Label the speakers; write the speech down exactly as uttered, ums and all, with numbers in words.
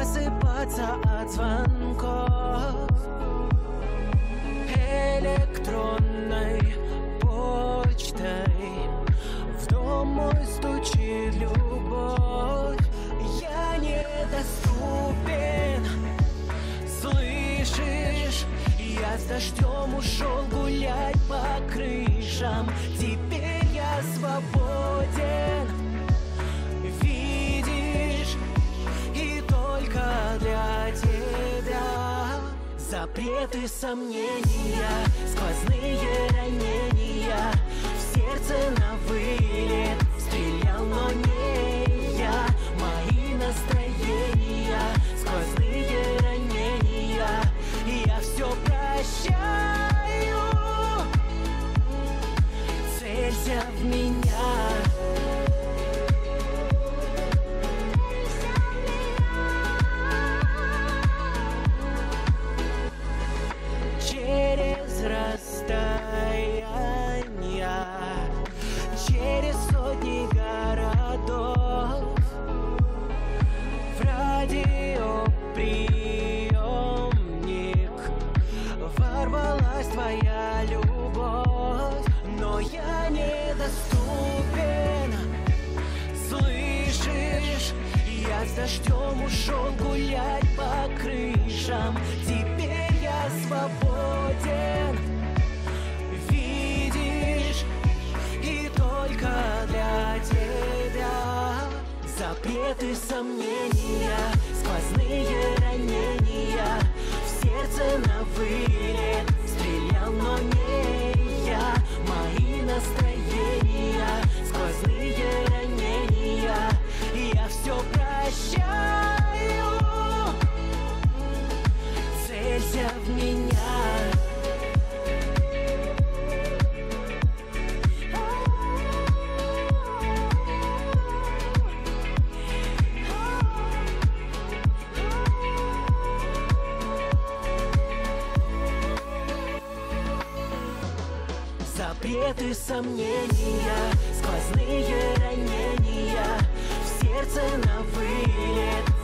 Speaker 1: просыпаться от звонков электронной почтой. В дом мой стучит любовь. Я недоступен, слышишь? Я с дождем ушел гулять по крышам. Теперь я свободен, видишь? И только для тебя запреты, сомнения, сквозные ранения. В сердце на вылет стрелял, но не я. Мои настроения, сквозные ранения. Я все прощаю, целься в меня. Через расстояния, через сотни городов, в радиоприемник ворвалась твоя любовь. Но я недоступен, слышишь? Я с дождем ушел гулять по крышам. Теперь я свободен, видишь? И только для тебя запреты, сомнения, сквозные ранения. В сердце на вылет стрелял, но не я. Мои настроения, сквозные ранения. Я все прощаю, целься в меня. Запреты, сомнения, сквозные ранения. В сердце на вылет